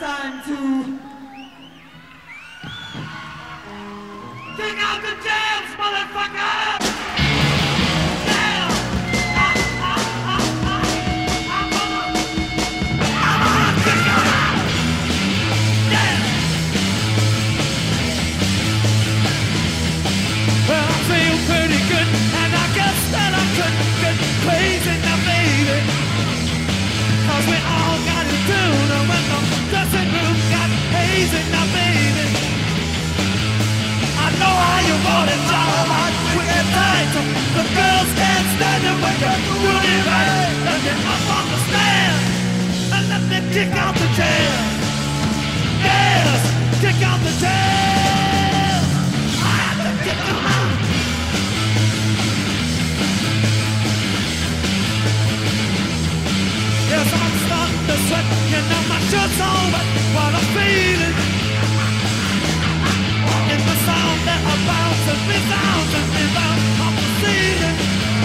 time to kick out the jams, motherfucker! Yeah! I'm gonna kick out! Yeah! Well, I feel pretty good, and I guess that I could get crazy now, baby. 'Cause we all got it down, and when the dressing room got hazy now, baby. I know how you want it, y'all, hot, quick and tight. The girls can't stand it when you're doing it right. Let me up on the stand, and let me kick out the jam. Yes, kick out the jam. I have to kick them out. Yes, I'm starting to sweat, you know my shirt's all wet. What I'm feeling in the sound that I bounce and resounds and rebounds off the ceiling.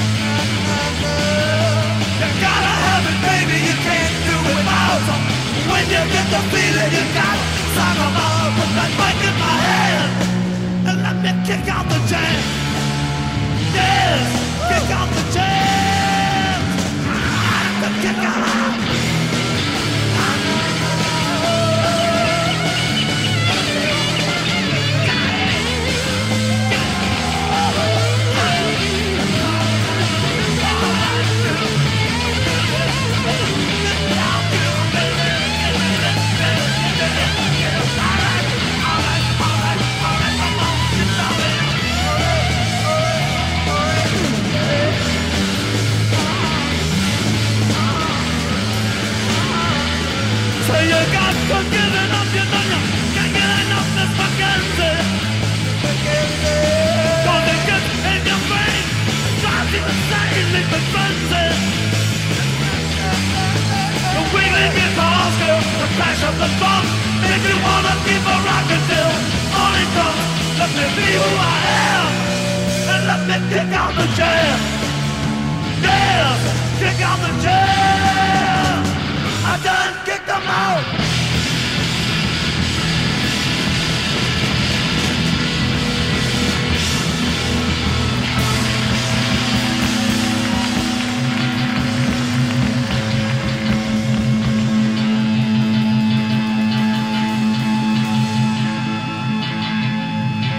You gotta have it, baby, you can't do it without. When you get the feeling, you gotta song them all. Put that mic in my hand and let me kick out the jam. Yes, kick out the jam. I have to kick out. So you got to get enough, you know you can't get enough this fucking day. Gonna get in your brain, drives you insane, leave the frenzy. The wiggling guitars, girl, the crash of the drum, make you wanna keep a rockin' till morning comes. Let me be who I am, and let me kick out the jam. Yeah, kick out the jam.